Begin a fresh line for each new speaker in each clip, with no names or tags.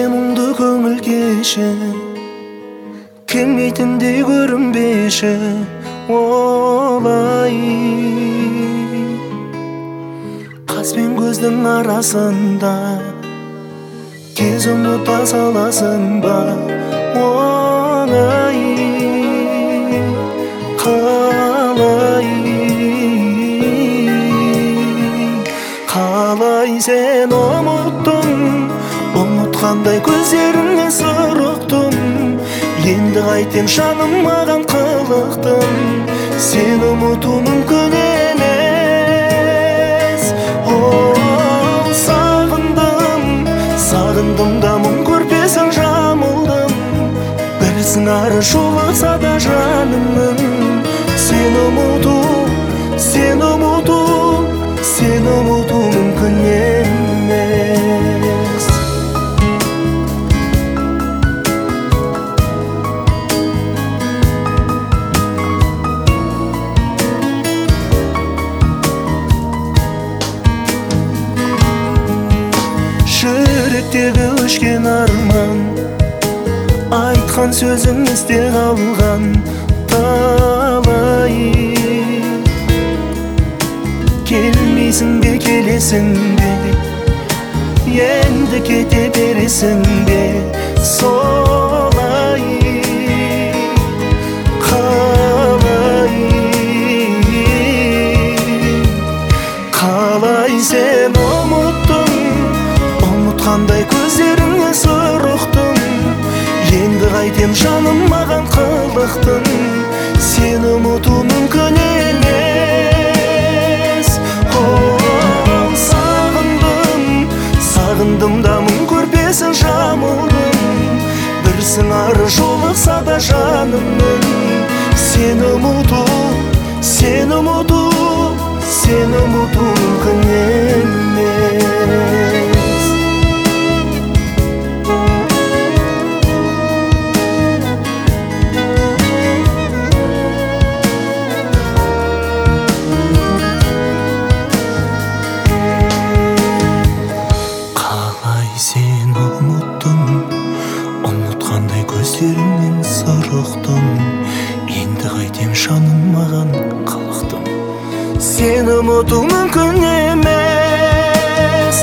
мұңды көңіл кеші, келмейтіндей көрінбеші олай. Қас пен көздің арасында тез ұмыта саласың ба оңай. Қалай сен ұмытқандай көздеріңе сыр ұқтым. Енді қайтем жаным маған қылықтым, сен ұмыту мүмкін емес. Сағындым да мұң көрпесін жамылдым. Бір сыңары жолықса да жанымның, сен ұмыту мүмкін емес. Жүректегі өшкен арман, айтқан сөзің есте қалған талай. Келмейсің бе, келесің бе, енді кете бересің бе солай. Қалай сен ұмытқандай көздеріңе сыр ұқтым. Енді қайтем жаным маған қылықтың, сен ұмыту мүмкін емес. Сағындым да мұң көрпесін жамылдым. Бір сыңары жолықса да жанымның, сен ұмыту мүмкін емес. Сен ұмытқандай көздеріңнен сыр ұқтым. Енді қайтем жаным маған қылықтым, сен ұмыту мүмкін емес.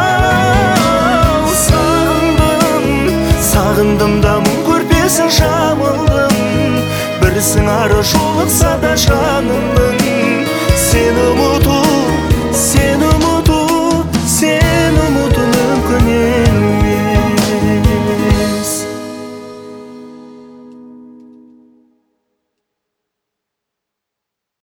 Сағындым да мұң көрпесін жамылдым. Бір сыңары жолықса да жанымның, сен ұмыту